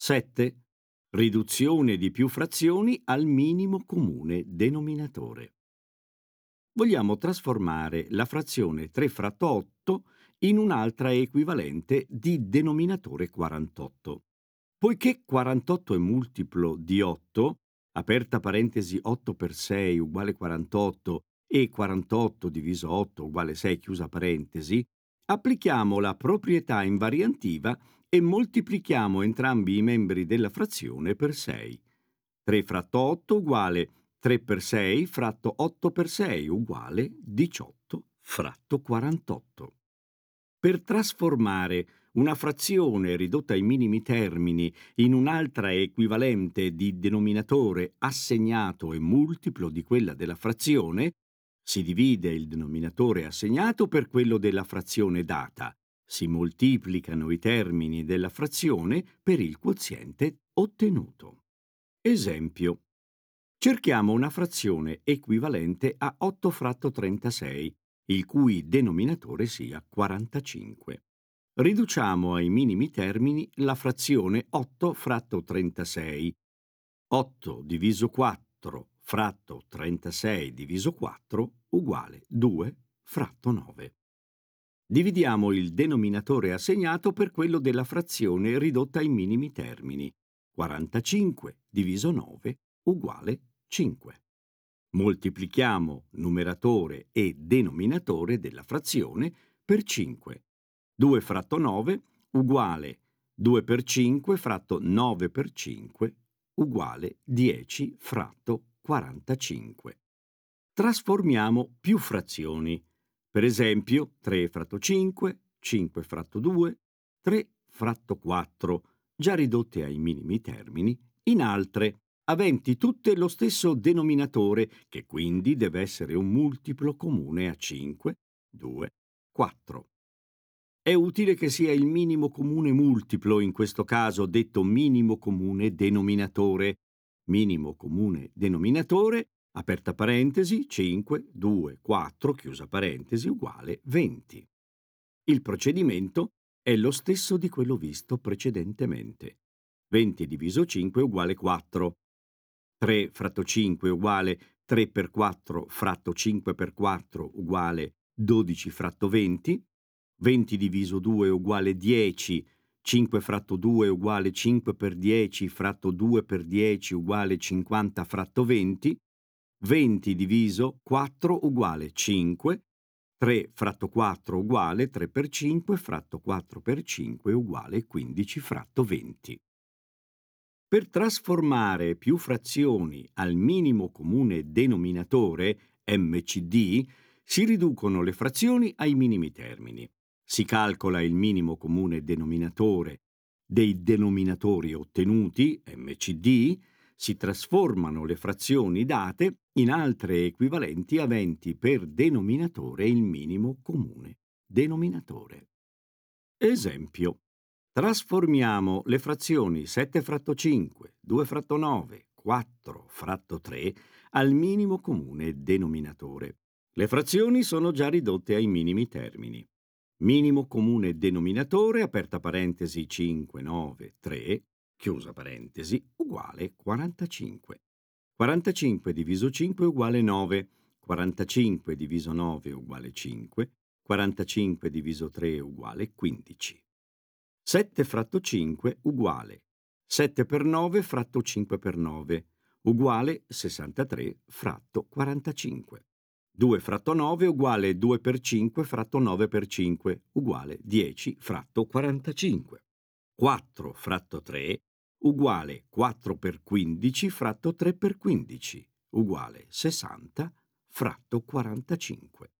7. Riduzione di più frazioni al minimo comune denominatore. Vogliamo trasformare la frazione 3 fratto 8 in un'altra equivalente di denominatore 48. Poiché 48 è multiplo di 8, aperta parentesi 8 per 6 uguale 48 e 48 diviso 8 uguale 6 chiusa parentesi, applichiamo la proprietà invariantiva e moltiplichiamo entrambi i membri della frazione per 6. 3 fratto 8 uguale 3 per 6 fratto 8 per 6 uguale 18 fratto 48. Per trasformare una frazione ridotta ai minimi termini in un'altra equivalente di denominatore assegnato e multiplo di quella della frazione, si divide il denominatore assegnato per quello della frazione data, si moltiplicano i termini della frazione per il quoziente ottenuto. Esempio. Cerchiamo una frazione equivalente a 8 fratto 36, il cui denominatore sia 45. Riduciamo ai minimi termini la frazione 8 fratto 36. 8 diviso 4 fratto 36 diviso 4 uguale 2 fratto 9. Dividiamo il denominatore assegnato per quello della frazione ridotta ai minimi termini. 45 diviso 9 uguale 5. Moltiplichiamo numeratore e denominatore della frazione per 5. 2 fratto 9 uguale 2 per 5 fratto 9 per 5 uguale 10 fratto 45. Trasformiamo più frazioni. Per esempio 3 fratto 5, 5 fratto 2, 3 fratto 4, già ridotte ai minimi termini, in altre, aventi tutte lo stesso denominatore, che quindi deve essere un multiplo comune a 5, 2, 4. È utile che sia il minimo comune multiplo, in questo caso detto minimo comune denominatore. Minimo comune denominatore, aperta parentesi, 5, 2, 4, chiusa parentesi, uguale 20. Il procedimento è lo stesso di quello visto precedentemente. 20 diviso 5 uguale 4. 3 fratto 5 uguale 3 per 4 fratto 5 per 4 uguale 12 fratto 20. 20 diviso 2 uguale 10, 5 fratto 2 uguale 5 per 10 fratto 2 per 10 uguale 50 fratto 20, 20 diviso 4 uguale 5, 3 fratto 4 uguale 3 per 5 fratto 4 per 5 uguale 15 fratto 20. Per trasformare più frazioni al minimo comune denominatore, MCD, si riducono le frazioni ai minimi termini. Si calcola il minimo comune denominatore dei denominatori ottenuti, MCD, si trasformano le frazioni date in altre equivalenti aventi per denominatore il minimo comune denominatore. Esempio. Trasformiamo le frazioni 7 fratto 5, 2 fratto 9, 4 fratto 3 al minimo comune denominatore. Le frazioni sono già ridotte ai minimi termini. Minimo comune denominatore, aperta parentesi 5, 9, 3, chiusa parentesi, uguale 45. 45 diviso 5 uguale 9, 45 diviso 9 uguale 5, 45 diviso 3 uguale 15. 7 fratto 5 uguale 7 per 9 fratto 5 per 9 uguale 63 fratto 45. 2 fratto 9 uguale 2 per 5 fratto 9 per 5 uguale 10 fratto 45. 4 fratto 3 uguale 4 per 15 fratto 3 per 15 uguale 60 fratto 45.